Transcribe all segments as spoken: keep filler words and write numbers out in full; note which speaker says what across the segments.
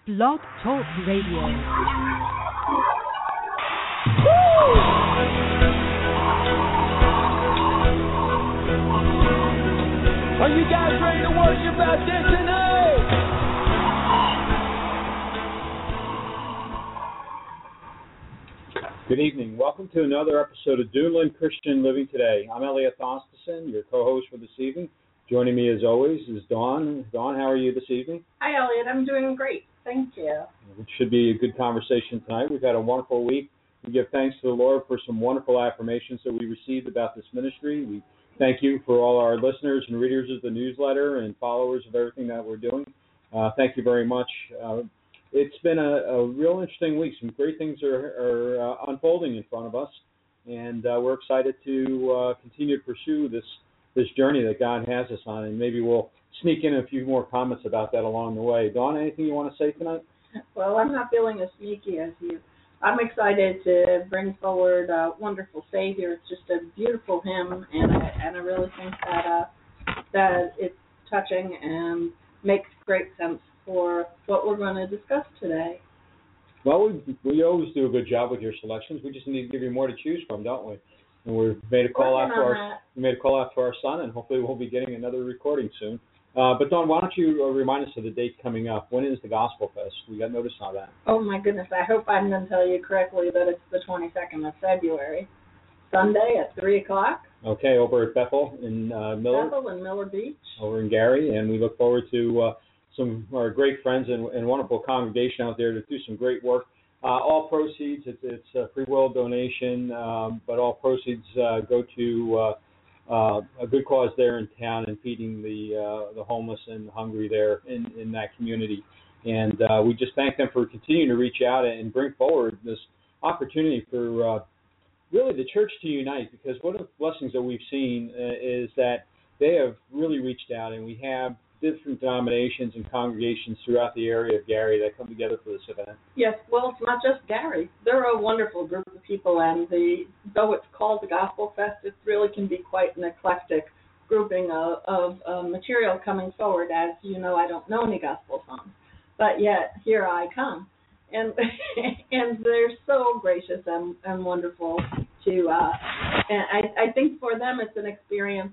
Speaker 1: Blog Talk Radio.
Speaker 2: Are you guys ready to worship out there tonight? Good evening. Welcome to another episode of Duneland Christian Living Today. I'm Elliot Thomason, your co-host for this evening. Joining me as always is Dawn. Dawn, how are you this evening?
Speaker 3: Hi, Elliot. I'm doing great. Thank you.
Speaker 2: It should be a good conversation tonight. We've had a wonderful week. We give thanks to the Lord for some wonderful affirmations that we received about this ministry. We thank you for all our listeners and readers of the newsletter and followers of everything that we're doing. Uh, thank you very much. Uh, it's been a, a real interesting week. Some great things are, are uh, unfolding in front of us, and uh, we're excited to uh, continue to pursue this this journey that God has us on, and maybe we'll sneak in a few more comments about that along the way. Dawn, anything you want to say tonight?
Speaker 3: Well, I'm not feeling as sneaky as you. I'm excited to bring forward uh, Wonderful Savior. It's just a beautiful hymn, and I, and I really think that uh, that it's touching and makes great sense for what we're going to discuss today.
Speaker 2: Well, we, we always do a good job with your selections. We just need to give you more to choose from, don't we? And we've made a call out to our we made a call out to our son, and hopefully we'll be getting another recording soon. Uh, but Dawn, why don't you uh, remind us of the date coming up? When is the Gospel Fest? We got notice on that.
Speaker 3: Oh my goodness! I hope I'm going to tell you correctly that it's the twenty-second of February, Sunday at three o'clock.
Speaker 2: Okay, over at Bethel in uh, Miller.
Speaker 3: Bethel and Miller Beach.
Speaker 2: Over in Gary, and we look forward to uh, some of our great friends and, and wonderful congregation out there to do some great work. Uh, all proceeds, it's, it's a free will donation, um, but all proceeds uh, go to uh, uh, a good cause there in town and feeding the uh, the homeless and hungry there in, in that community. And uh, we just thank them for continuing to reach out and bring forward this opportunity for uh, really the church to unite, because one of the blessings that we've seen uh, is that they have really reached out, and we have different denominations and congregations throughout the area of Gary that come together for this event.
Speaker 3: Yes, well, it's not just Gary. They're a wonderful group of people, and the though it's called the Gospel Fest, it really can be quite an eclectic grouping of, of uh, material coming forward. As you know, I don't know any gospel songs, but yet here I come. And and they're so gracious and, and wonderful to, uh, and I, I think for them it's an experience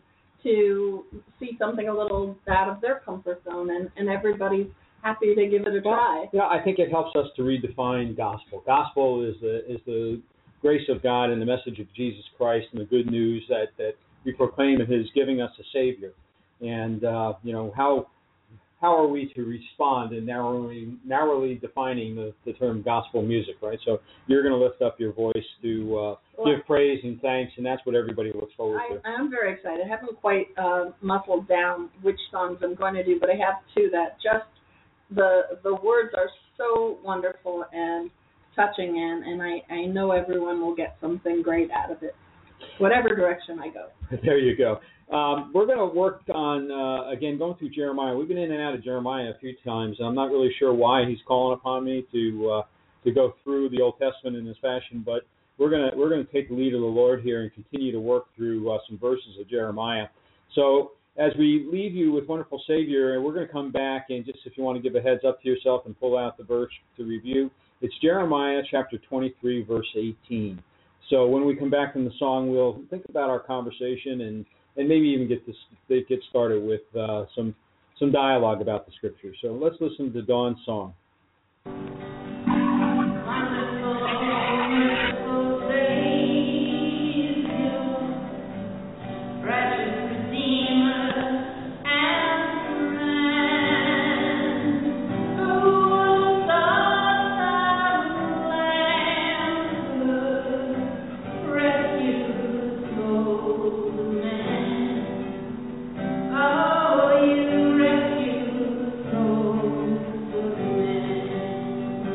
Speaker 3: to see something a little out of their comfort zone, and, and everybody's happy to give it a try.
Speaker 2: Well, yeah, I think it helps us to redefine gospel. Gospel is the is the grace of God and the message of Jesus Christ and the good news that, that we proclaim in His giving us a Savior. And, uh, you know, how how are we to respond in narrowly, narrowly defining the, the term gospel music, right? So you're going to lift up your voice to uh, well, give praise and thanks, and that's what everybody looks forward
Speaker 3: I,
Speaker 2: to.
Speaker 3: I'm very excited. I haven't quite uh, muscled down which songs I'm going to do, but I have two that just the the words are so wonderful and touching, and, and I, I know everyone will get something great out of it, whatever direction I go.
Speaker 2: There you go. Um, we're going to work on, uh, again, going through Jeremiah. We've been in and out of Jeremiah a few times, and I'm not really sure why He's calling upon me to uh, to go through the Old Testament in this fashion, but we're going to we're going to take the lead of the Lord here and continue to work through uh, some verses of Jeremiah. So as we leave you with Wonderful Savior, we're going to come back, and just if you want to give a heads up to yourself and pull out the verse to review, it's Jeremiah chapter twenty-three, verse eighteen. So when we come back from the song, we'll think about our conversation and and maybe even get this get started with uh, some some dialogue about the Scripture. So let's listen to Dawn's song.
Speaker 4: Oh, you rescue souls of men.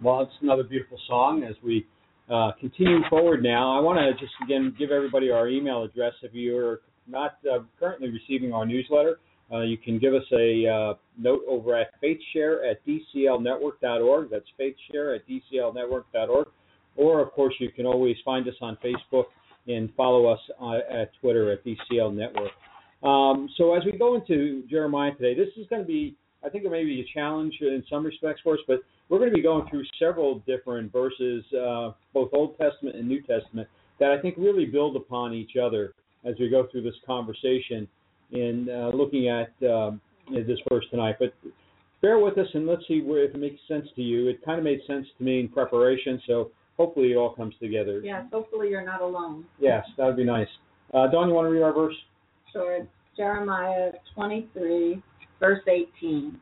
Speaker 2: well, it's another beautiful song as we uh, continue forward now. I want to just, again, give everybody our email address. If you're not uh, currently receiving our newsletter, uh, you can give us a uh, note over at faithshare at d c l network dot org. That's faithshare at d c l network dot org. Or, of course, you can always find us on Facebook and follow us uh, at Twitter at D C L Network. Um, so as we go into Jeremiah today, this is going to be, I think it may be a challenge in some respects for us, but we're going to be going through several different verses, uh, both Old Testament and New Testament, that I think really build upon each other as we go through this conversation in uh, looking at um, this verse tonight. But bear with us and let's see where, if it makes sense to you. It kind of made sense to me in preparation, so hopefully it all comes together.
Speaker 3: Yes, hopefully you're not alone.
Speaker 2: Yes, that would be nice. Uh, Dawn, you want to read our verse?
Speaker 3: Sure. It's Jeremiah twenty-three, verse eighteen.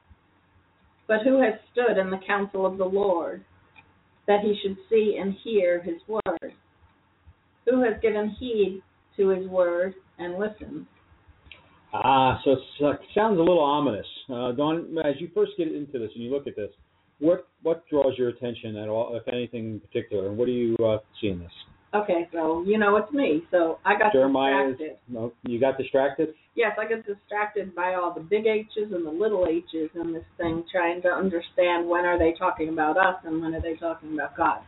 Speaker 3: But who has stood in the counsel of the Lord, that he should see and hear his word? Who has given heed to his word and listened?
Speaker 2: Ah, so it uh, sounds a little ominous. Uh, Dawn, as you first get into this and you look at this, what what draws your attention at all, if anything in particular, and what do you uh, see in this?
Speaker 3: Okay, so you know it's me, so I got
Speaker 2: Jeremiah,
Speaker 3: distracted.
Speaker 2: No, you got distracted?
Speaker 3: Yes, I got distracted by all the big H's and the little H's in this thing, trying to understand when are they talking about us and when are they talking about God.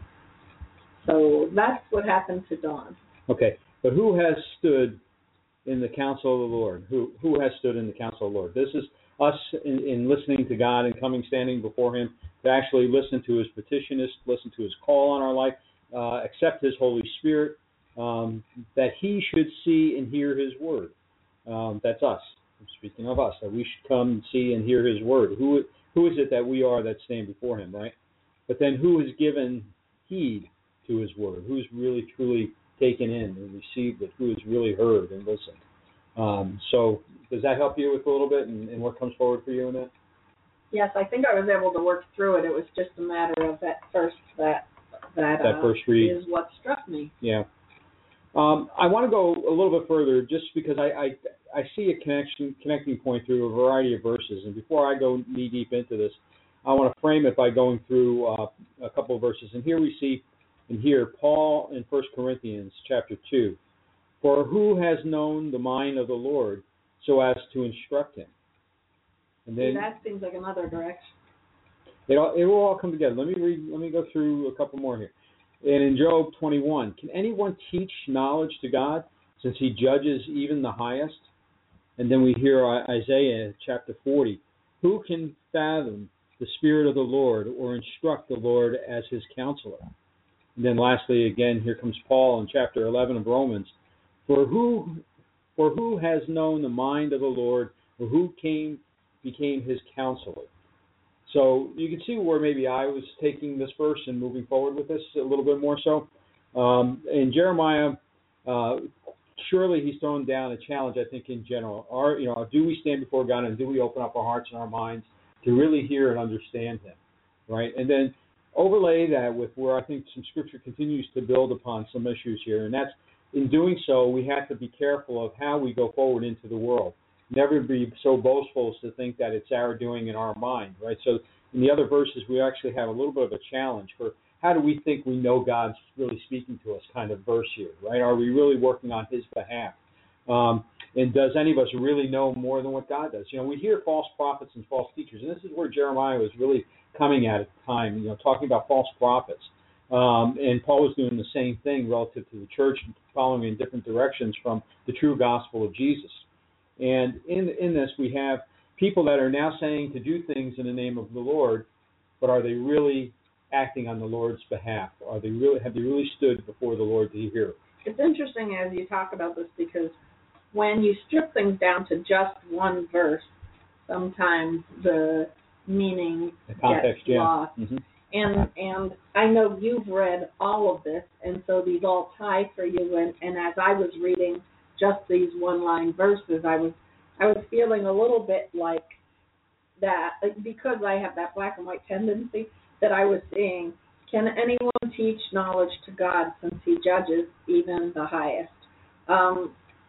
Speaker 3: So that's what happened to Dawn.
Speaker 2: Okay, but who has stood in the counsel of the Lord? Who who has stood in the counsel of the Lord? This is us in, in listening to God and coming, standing before Him to actually listen to His petition, listen to His call on our life, uh, accept His Holy Spirit, um, that He should see and hear His word. Um, that's us. I'm speaking of us, that we should come, see, and hear His word. Who who is it that we are that stand before Him, right? But then who has given heed to His word? Who's really, truly taken in and received it? Who has really heard and listened? Um, so does that help you with a little bit and, and what comes forward for you in that?
Speaker 3: Yes, I think I was able to work through it. It was just a matter of that first that that,
Speaker 2: that
Speaker 3: uh,
Speaker 2: first read
Speaker 3: is what struck me.
Speaker 2: Yeah. Um, I want to go a little bit further just because I, I I see a connection connecting point through a variety of verses. And before I go knee deep into this, I want to frame it by going through uh, a couple of verses. And here we see and hear Paul in First Corinthians chapter two. For who has known the mind of the Lord so as to instruct him? And then
Speaker 3: See, that seems like another direction.
Speaker 2: It all, it will all come together. Let me read. Let me go through a couple more here. And in Job twenty-one, can anyone teach knowledge to God, since He judges even the highest? And then we hear Isaiah chapter forty. Who can fathom the Spirit of the Lord, or instruct the Lord as His counselor? And then lastly, again, here comes Paul in chapter eleven of Romans. For who, for who has known the mind of the Lord, or who came became His counselor? So you can see where maybe I was taking this verse and moving forward with this a little bit more so. Um, in Jeremiah, uh, surely he's thrown down a challenge, I think, in general. Are, you know, do we stand before God and do we open up our hearts and our minds to really hear and understand Him, right? And then overlay that with where I think some Scripture continues to build upon some issues here, and that's in doing so, we have to be careful of how we go forward into the world. Never be so boastful as to think that it's our doing in our mind, right? So in the other verses, we actually have a little bit of a challenge for how do we think we know God's really speaking to us kind of verse here, right? Are we really working on His behalf? Um, and does any of us really know more than what God does? You know, we hear false prophets and false teachers, and this is where Jeremiah was really coming at at the time, you know, talking about false prophets. Um, and Paul was doing the same thing relative to the church, following in different directions from the true gospel of Jesus. And in in this, we have people that are now saying to do things in the name of the Lord, but are they really acting on the Lord's behalf? Are they really have they really stood before the Lord to hear?
Speaker 3: It's interesting as you talk about this because when you strip things down to just one verse, sometimes the meaning
Speaker 2: the context,
Speaker 3: gets
Speaker 2: yeah.
Speaker 3: lost.
Speaker 2: Mm-hmm.
Speaker 3: And and I know you've read all of this, and so these all tie for you. And, and as I was reading just these one-line verses, I was I was feeling a little bit like that, because I have that black and white tendency, that I was seeing, can anyone teach knowledge to God since He judges even the highest? Um,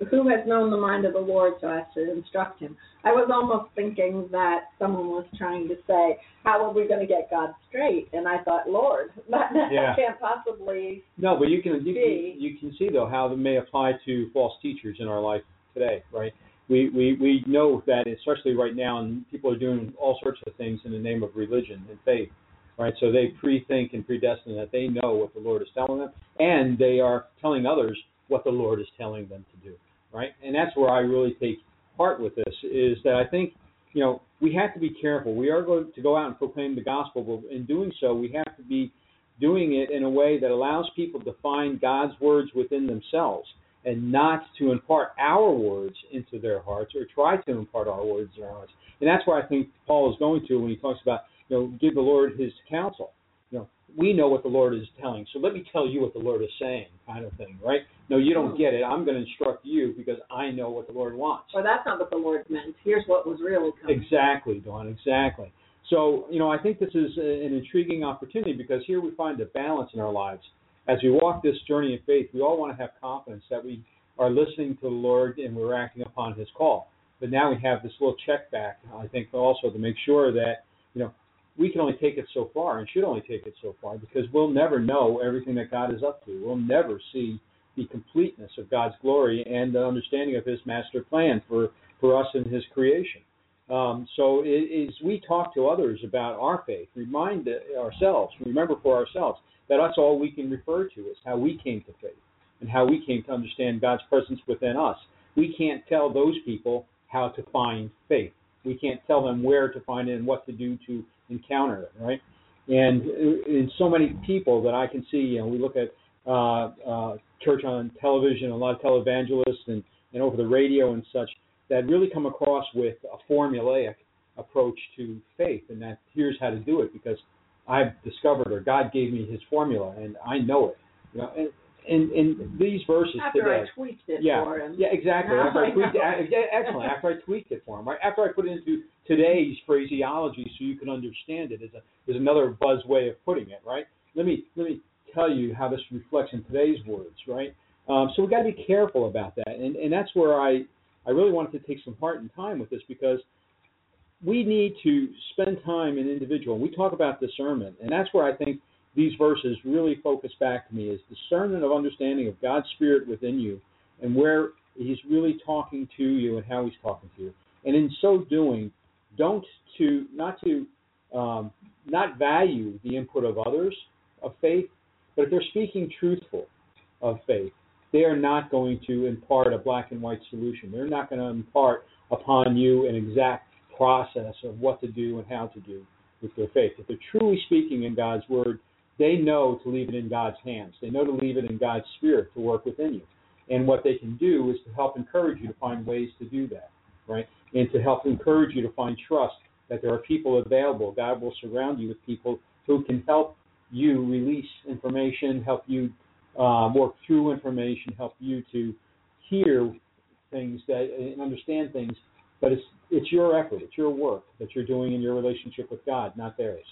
Speaker 3: who has known the mind of the Lord so as to instruct him? I was almost thinking that someone was trying to say, how are we going to get God straight? And I thought, Lord, that, that
Speaker 2: Yeah.
Speaker 3: can't possibly
Speaker 2: No, but you can you,
Speaker 3: be.
Speaker 2: you, you can see, though, how it may apply to false teachers in our life today, right? We, we, we know that, especially right now, and people are doing all sorts of things in the name of religion and faith, right? So they pre-think and predestine that they know what the Lord is telling them, and they are telling others what the Lord is telling them to do, right? And that's where I really take heart with this, is that I think, you know, we have to be careful. We are going to go out and proclaim the gospel, but in doing so, we have to be doing it in a way that allows people to find God's words within themselves and not to impart our words into their hearts or try to impart our words in their hearts. And that's where I think Paul is going to when he talks about, you know, give the Lord his counsel. You know, we know what the Lord is telling, so let me tell you what the Lord is saying, kind of thing, right? No, you don't get it. I'm going to instruct you because I know what the Lord wants.
Speaker 3: Or that's not what the Lord meant. Here's what was really coming.
Speaker 2: Exactly, Dawn, exactly. So, you know, I think this is an intriguing opportunity because here we find a balance in our lives. As we walk this journey of faith, we all want to have confidence that we are listening to the Lord and we're acting upon his call. But now we have this little check back, I think, also to make sure that, you know, we can only take it so far and should only take it so far because we'll never know everything that God is up to. We'll never see the completeness of God's glory and the understanding of his master plan for, for us in his creation. Um, so it, as we talk to others about our faith, remind ourselves, remember for ourselves, that that's all we can refer to is how we came to faith and how we came to understand God's presence within us. We can't tell those people how to find faith. We can't tell them where to find it and what to do to encounter it, right? And in so many people that I can see, you know, we look at uh, uh, church on television, a lot of televangelists and, and over the radio and such, that really come across with a formulaic approach to faith, and that here's how to do it because I've discovered or God gave me his formula and I know it. You know, and in, in these verses
Speaker 3: After
Speaker 2: today,
Speaker 3: I tweaked it
Speaker 2: yeah,
Speaker 3: for him.
Speaker 2: yeah, exactly.
Speaker 3: Now
Speaker 2: After I
Speaker 3: I
Speaker 2: tweaked
Speaker 3: know.
Speaker 2: it, excellent. After I tweaked it for him, right? After I put it into today's phraseology, so you can understand it, is a is another buzz way of putting it, right? Let me let me tell you how this reflects in today's words, right? Um, so we got to be careful about that, and and that's where I I really wanted to take some heart and time with this because we need to spend time in individual. We talk about discernment, and that's where I think these verses really focus back to me is discernment of understanding of God's Spirit within you and where he's really talking to you and how he's talking to you. And in so doing, don't to not to um, not value the input of others of faith, but if they're speaking truthful of faith, they are not going to impart a black and white solution. They're not going to impart upon you an exact process of what to do and how to do with their faith. If they're truly speaking in God's word, they know to leave it in God's hands. They know to leave it in God's Spirit to work within you. And what they can do is to help encourage you to find ways to do that, right? And to help encourage you to find trust that there are people available. God will surround you with people who can help you release information, help you um, work through information, help you to hear things that and understand things. But it's it's your effort, it's your work that you're doing in your relationship with God, not theirs.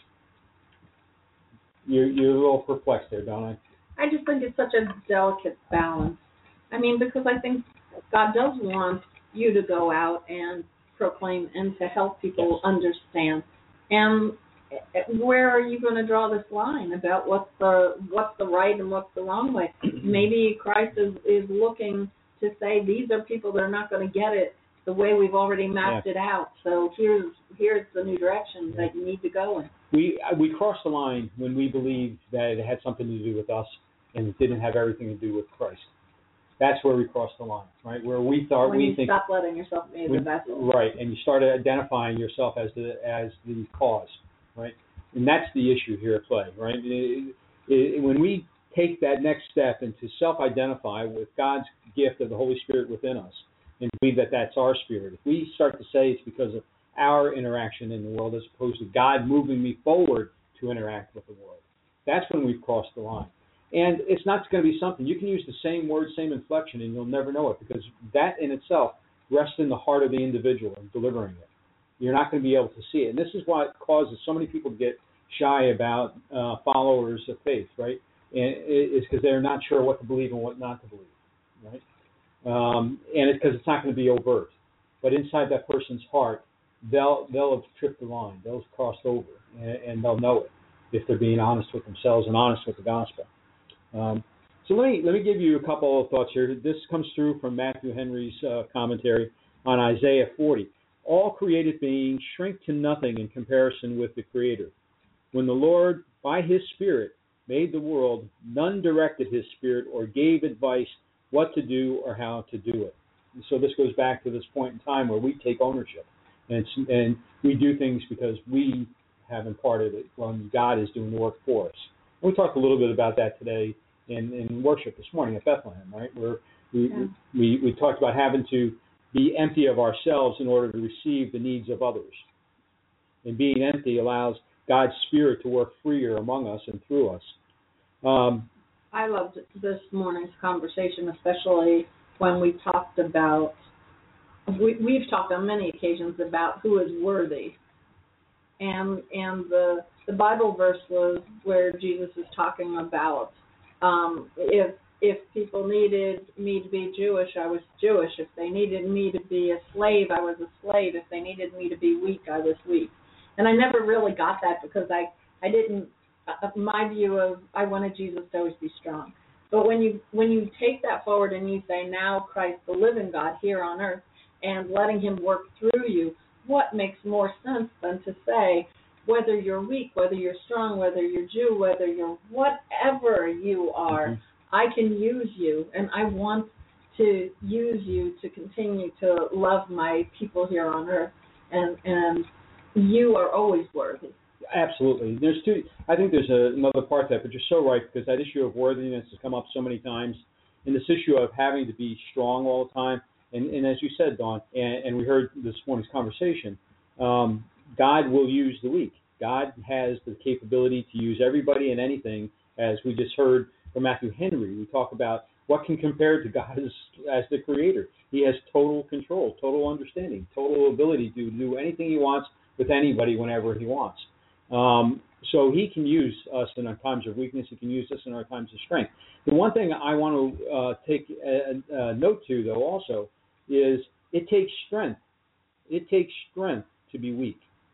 Speaker 2: You're, you're a little perplexed there, don't I?
Speaker 3: I just think it's such a delicate balance. I mean, because I think God does want you to go out and proclaim and to help people
Speaker 2: Yes.
Speaker 3: understand. And where are you going to draw this line about what's the what's the right and what's the wrong way? Maybe Christ is, is looking to say these are people that are not going to get it the way we've already mapped
Speaker 2: yeah.
Speaker 3: it out. So here's here's the new direction that you need to go in.
Speaker 2: We we crossed the line when we believed that it had something to do with us and it didn't have everything to do with Christ. That's where we crossed the line, right? Where we thought
Speaker 3: when
Speaker 2: we
Speaker 3: you
Speaker 2: think
Speaker 3: stop letting yourself be the
Speaker 2: when,
Speaker 3: vessel.
Speaker 2: right, and you started identifying yourself as the as the cause, right? And that's the issue here at play, right? It, it, when we take that next step and to self-identify with God's gift of the Holy Spirit within us and believe that that's our spirit, if we start to say it's because of our interaction in the world as opposed to God moving me forward to interact with the world, that's when we've crossed the line. And it's not going to be something, you can use the same word, same inflection, and you'll never know it because that in itself rests in the heart of the individual and delivering it. You're not going to be able to see it. And this is what causes so many people to get shy about uh, followers of faith, right? And it's because they're not sure what to believe and what not to believe, right? um, and it's because it's not going to be overt. But inside that person's heart, they'll they'll have tripped the line. They'll have crossed over, and, and they'll know it if they're being honest with themselves and honest with the gospel. Um, so let me let me give you a couple of thoughts here. This comes through from Matthew Henry's uh, commentary on Isaiah forty. All created beings shrink to nothing in comparison with the Creator. When the Lord, by His Spirit, made the world, none directed His Spirit or gave advice what to do or how to do it. And so this goes back to this point in time where we take ownership, and it's, and we do things because we have imparted it when God is doing the work for us. And we talked a little bit about that today in, in worship this morning at Bethlehem, right? Where we, yeah. we we talked about having to be empty of ourselves in order to receive the needs of others. And being empty allows God's Spirit to work freer among us and through us. Um,
Speaker 3: I loved this morning's conversation, especially when we talked about, we, we've talked on many occasions about who is worthy. And and the the Bible verse was where Jesus is talking about um, if if people needed me to be Jewish, I was Jewish. If they needed me to be a slave, I was a slave. If they needed me to be weak, I was weak. And I never really got that because I, I didn't, uh, my view of, I wanted Jesus to always be strong. But when you when you take that forward and you say, now Christ, the living God here on earth, and letting Him work through you, what makes more sense than to say, whether you're weak, whether you're strong, whether you're Jew, whether you're whatever you are, mm-hmm. I can use you, and I want to use you to continue to love my people here on earth, and and you are always worthy.
Speaker 2: Absolutely. There's two. I think there's a, another part to that, but you're so right, because that issue of worthiness has come up so many times, and this issue of having to be strong all the time, and, and as you said, Dawn, and, and we heard this morning's conversation, um, God will use the weak. God has the capability to use everybody and anything, as we just heard from Matthew Henry. We talk about what can compare to God as, as the Creator. He has total control, total understanding, total ability to do anything He wants with anybody whenever He wants. Um, so He can use us in our times of weakness. He can use us in our times of strength. The one thing I want to uh, take a, a note to, though, also, is it takes strength. It takes strength to be weak.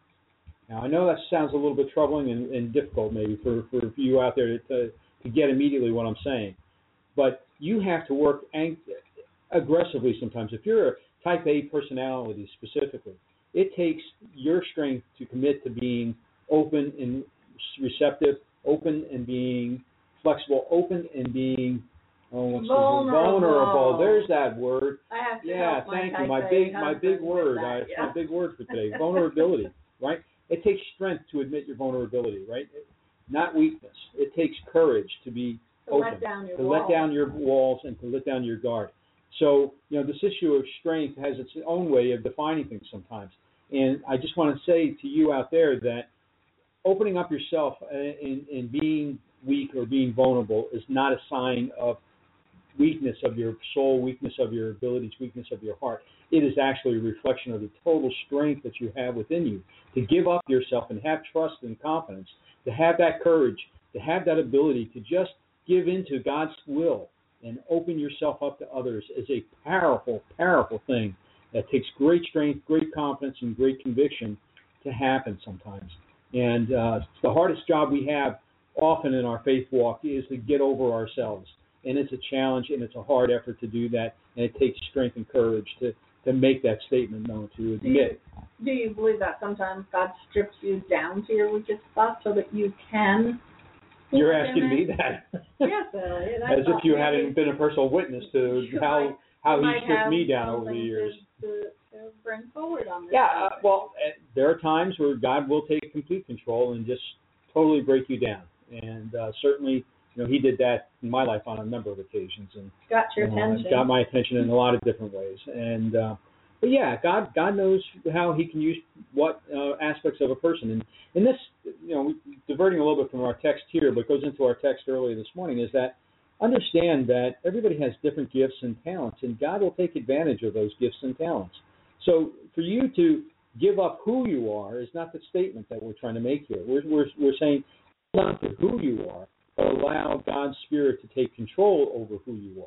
Speaker 2: Now, I know that sounds a little bit troubling and, and difficult maybe for, for you out there to, to get immediately what I'm saying. But you have to work ang- aggressively sometimes. If you're a type A personality specifically, it takes your strength to commit to being open and receptive, open and being flexible, open and being oh, what's
Speaker 3: vulnerable.
Speaker 2: vulnerable. There's that word.
Speaker 3: I have to
Speaker 2: yeah,
Speaker 3: help
Speaker 2: thank
Speaker 3: my
Speaker 2: you. My big, my big word.
Speaker 3: That,
Speaker 2: I,
Speaker 3: yeah.
Speaker 2: My big word for today. Vulnerability, right? It takes strength to admit your vulnerability, right? Not weakness. It takes courage to be
Speaker 3: to
Speaker 2: open,
Speaker 3: let down your
Speaker 2: to
Speaker 3: walls.
Speaker 2: let down your walls and to let down your guard. So, you know, this issue of strength has its own way of defining things sometimes. And I just want to say to you out there that opening up yourself and, and being weak or being vulnerable is not a sign of weakness of your soul, weakness of your abilities, weakness of your heart. It is actually a reflection of the total strength that you have within you to give up yourself and have trust and confidence, to have that courage, to have that ability to just give into God's will and open yourself up to others is a powerful, powerful thing that takes great strength, great confidence, and great conviction to happen sometimes. And uh, the hardest job we have often in our faith walk is to get over ourselves. And it's a challenge, and it's a hard effort to do that, and it takes strength and courage to, to make that statement known, to admit.
Speaker 3: Do you, do you believe that sometimes God strips you down to your weakest spot so that you can?
Speaker 2: You're asking me that.
Speaker 3: Yes, Elliot.
Speaker 2: As if you hadn't been a personal witness to how
Speaker 3: might,
Speaker 2: how He stripped me down over the years.
Speaker 3: To, to, to bring forward on this.
Speaker 2: Yeah, uh, well, uh, there are times where God will take complete control and just totally break you down, and uh, certainly. You know, He did that in my life on a number of occasions, and
Speaker 3: got your
Speaker 2: uh,
Speaker 3: attention.
Speaker 2: Got my attention in a lot of different ways. And uh, but yeah, God, God knows how He can use what uh, aspects of a person. And in this, you know, diverting a little bit from our text here, but goes into our text earlier this morning, is that understand that everybody has different gifts and talents, and God will take advantage of those gifts and talents. So for you to give up who you are is not the statement that we're trying to make here. We're we're, we're saying hold on to who you are. But allow God's Spirit to take control over who you are.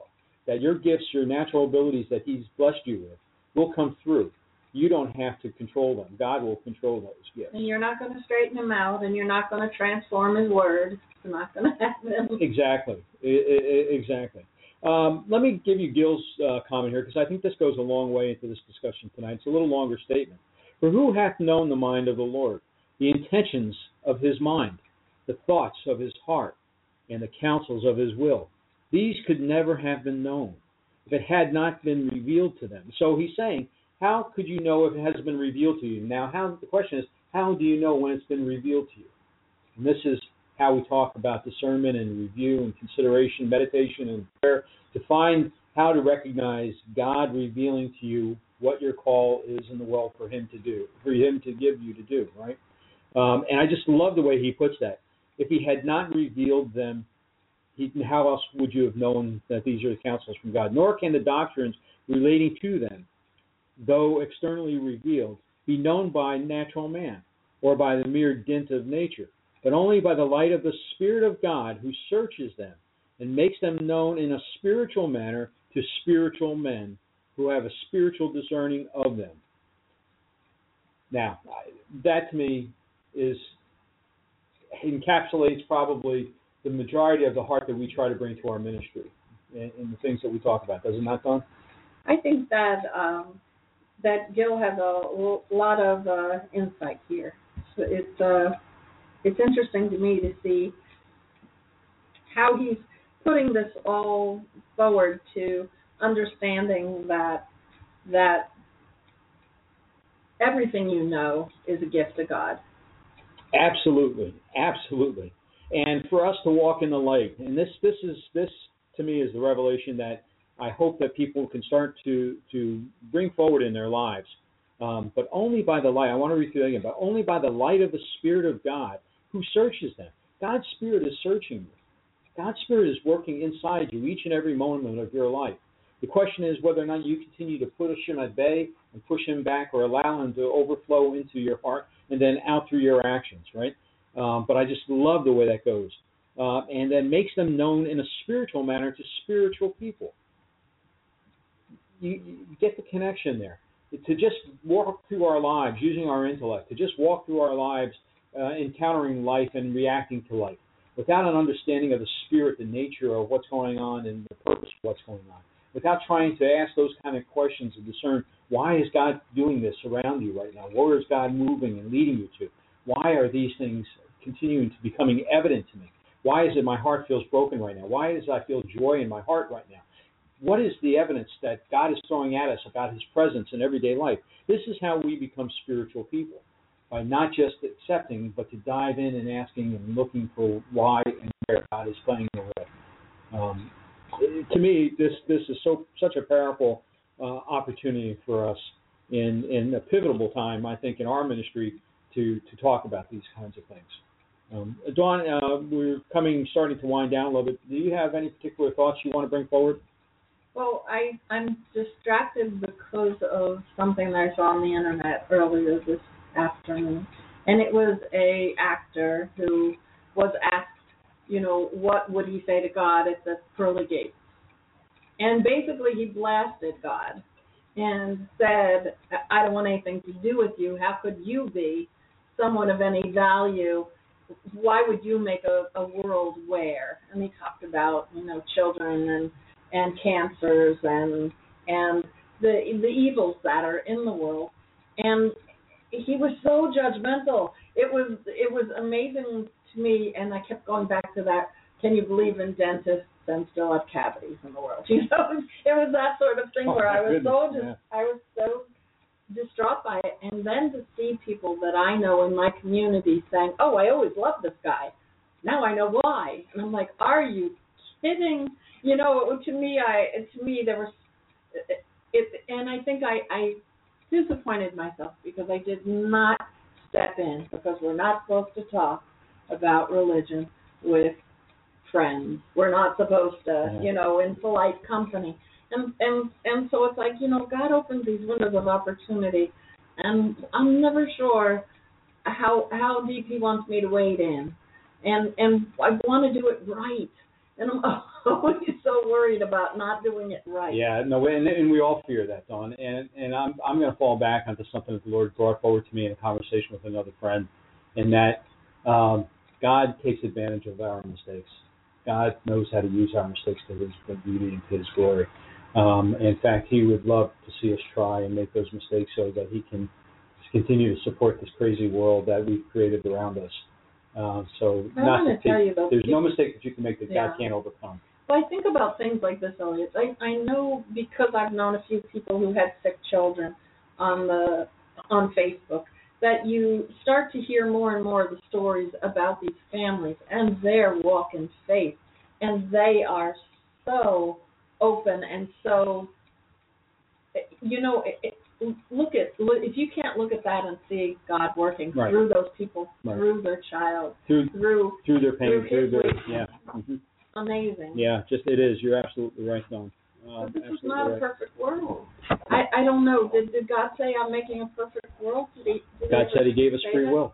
Speaker 2: that your gifts, your natural abilities that he's blessed you with will come through. You don't have to control them. God will control those gifts.
Speaker 3: And you're not going to straighten him out, and you're not going to transform his word. It's not going to happen.
Speaker 2: Exactly. I, I, exactly. Um, let me give you Gil's uh, comment here, because I think this goes a long way into this discussion tonight. It's a little longer statement. For who hath known the mind of the Lord, the intentions of his mind, the thoughts of his heart, and the counsels of his will? These could never have been known if it had not been revealed to them. So he's saying, how could you know if it has been revealed to you? Now, how the question is, how do you know when it's been revealed to you? And this is how we talk about discernment and review and consideration, meditation and prayer, to find how to recognize God revealing to you what your call is in the world for him to do, for him to give you to do, right? Um, and I just love the way he puts that. If he had not revealed them, he, how else would you have known that these are the counsels from God? Nor can the doctrines relating to them, though externally revealed, be known by natural man or by the mere dint of nature, but only by the light of the Spirit of God, who searches them and makes them known in a spiritual manner to spiritual men who have a spiritual discerning of them. Now, that to me is encapsulates probably the majority of the heart that we try to bring to our ministry and, and the things that we talk about. Does it not, Dawn?
Speaker 3: I think that um, that Gil has a lot of uh, insight here. So it's uh, it's interesting to me to see how he's putting this all forward to understanding that that everything you know is a gift of God.
Speaker 2: Absolutely, absolutely. And for us to walk in the light, and this this is this to me is the revelation that I hope that people can start to to bring forward in their lives, um, but only by the light. I want to read through that again, but only by the light of the Spirit of God who searches them. God's Spirit is searching you. God's Spirit is working inside you each and every moment of your life. The question is whether or not you continue to push him at bay and push him back, or allow him to overflow into your heart and then out through your actions, right? Um, but I just love the way that goes. Uh, and then makes them known in a spiritual manner to spiritual people. You, you get the connection there. To just walk through our lives using our intellect, to just walk through our lives uh, encountering life and reacting to life without an understanding of the spirit, the nature of what's going on and the purpose of what's going on, without trying to ask those kind of questions and discern, why is God doing this around you right now? Where is God moving and leading you to? Why are these things continuing to becoming evident to me? Why is it my heart feels broken right now? Why does I feel joy in my heart right now? What is the evidence that God is throwing at us about his presence in everyday life? This is how we become spiritual people, by not just accepting, but to dive in and asking and looking for why and where God is playing the role. Um, to me, this this is so such a powerful uh, opportunity for us in, in a pivotal time, I think, in our ministry to, to talk about these kinds of things. Um, Dawn, uh, we're coming, starting to wind down a little bit. Do you have any particular thoughts you want to bring forward?
Speaker 3: Well, I, I'm distracted because of something that I saw on the internet earlier this afternoon. And it was a actor who was asked, you know, what would he say to God at the pearly gates? And basically he blasted God and said, I don't want anything to do with you. How could you be someone of any value? Why would you make a, a world where? And he talked about, you know, children and and cancers and and the the evils that are in the world. And he was so judgmental. It was it was amazing to me, and I kept going back to that. Can you believe in dentists and still have cavities in the world? You know, it was that sort of thing
Speaker 2: oh,
Speaker 3: where I was
Speaker 2: goodness,
Speaker 3: so just
Speaker 2: yeah.
Speaker 3: I was so distraught by it, and then to see people that I know in my community saying, "Oh, I always loved this guy. Now I know why." And I'm like, "Are you kidding?" You know, to me, I to me there was it, it and I think I, I disappointed myself because I did not step in, because we're not supposed to talk about religion with friends. We're not supposed to,
Speaker 2: yeah.
Speaker 3: you know, in polite company. And and and so it's like, you know, God opens these windows of opportunity, and I'm never sure how how deep He wants me to wade in, and and I want to do it right. And I'm always so worried about not doing it right.
Speaker 2: Yeah, no, and, and we all fear that, Dawn. And and I'm I'm going to fall back onto something that the Lord brought forward to me in a conversation with another friend, and that um, God takes advantage of our mistakes. God knows how to use our mistakes to His beauty and to His glory. Um, in fact, He would love to see us try and make those mistakes so that He can continue to support this crazy world that we've created around us. Uh, so
Speaker 3: I
Speaker 2: not
Speaker 3: want
Speaker 2: to
Speaker 3: to tell
Speaker 2: take,
Speaker 3: you though,
Speaker 2: there's
Speaker 3: people,
Speaker 2: no mistake that you can make that
Speaker 3: yeah.
Speaker 2: God can't overcome.
Speaker 3: Well, I think about things like this, Elliot. I, I know because I've known a few people who had sick children on the on Facebook that you start to hear more and more of the stories about these families and their walk in faith, and they are so open and so, you know, it, it, look at look, if you can't look at that and see God working
Speaker 2: right.
Speaker 3: through those people,
Speaker 2: right.
Speaker 3: through their child,
Speaker 2: through
Speaker 3: through
Speaker 2: through their pain,
Speaker 3: through,
Speaker 2: through their
Speaker 3: ways.
Speaker 2: yeah, mm-hmm.
Speaker 3: amazing.
Speaker 2: Yeah, just it is. You're absolutely right, Dawn. Um,
Speaker 3: but this is
Speaker 2: absolutely
Speaker 3: not
Speaker 2: right.
Speaker 3: a perfect world. I, I don't know. Did, did God say I'm making a perfect world? Did he, did
Speaker 2: God
Speaker 3: he
Speaker 2: said He gave us free
Speaker 3: that?
Speaker 2: will.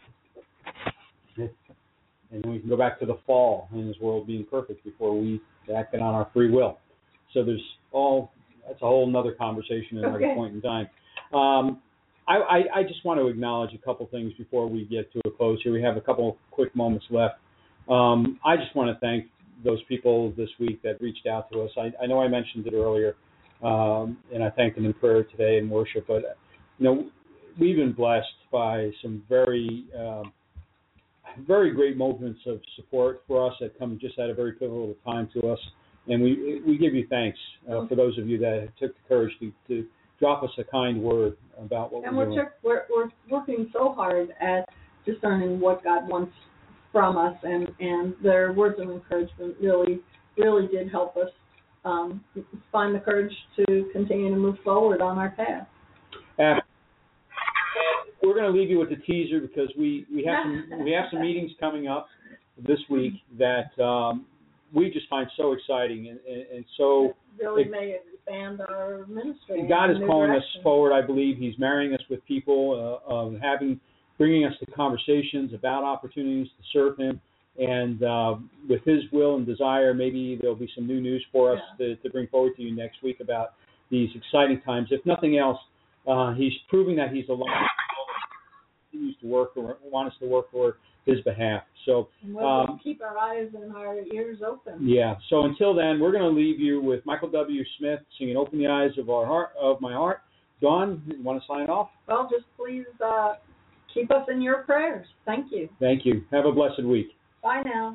Speaker 2: And then we can go back to the fall and His world being perfect before we acted on our free will. So there's all, that's a whole other conversation at another
Speaker 3: Okay.
Speaker 2: point in time. Um, I, I, I just want to acknowledge a couple things before we get to a close here. We have a couple quick moments left. Um, I just want to thank those people this week that reached out to us. I, I know I mentioned it earlier, um, and I thanked them in prayer today in worship, but, you know, we've been blessed by some very um, very great movements of support for us that come just at a very pivotal time to us. And we we give you thanks uh, for those of you that took the courage to, to drop us a kind word about what
Speaker 3: and
Speaker 2: we're
Speaker 3: we're,
Speaker 2: doing.
Speaker 3: took, we're we're working so hard at discerning what God wants from us, and, and their words of encouragement really really did help us um, find the courage to continue to move forward on our path.
Speaker 2: Uh, we're going to leave you with a teaser because we, we have some we have some meetings coming up this week that um, we just find so exciting and, and, and so
Speaker 3: it really
Speaker 2: it,
Speaker 3: may expand our ministry.
Speaker 2: God is calling
Speaker 3: direction.
Speaker 2: us forward. I believe He's marrying us with people, uh, uh, having bringing us to conversations about opportunities to serve Him, and uh, with His will and desire, maybe there'll be some new news for us
Speaker 3: yeah.
Speaker 2: to, to bring forward to you next week about these exciting times. If nothing else, uh, He's proving that He's alive. Continues to work or want us to work for His behalf. So
Speaker 3: and we'll
Speaker 2: um,
Speaker 3: just keep our eyes and our ears open.
Speaker 2: yeah. So until then, we're going to leave you with Michael W. Smith singing "Open the Eyes of Our Heart of My Heart." Dawn, you want to sign off?
Speaker 3: Well, just please uh, keep us in your prayers. Thank you.
Speaker 2: Thank you. Have a blessed week.
Speaker 3: Bye now.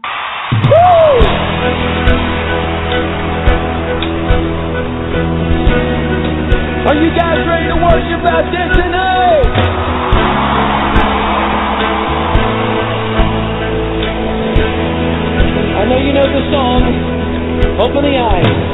Speaker 4: Are you guys ready to worship out there tonight? I know you know the song, Open the Eyes.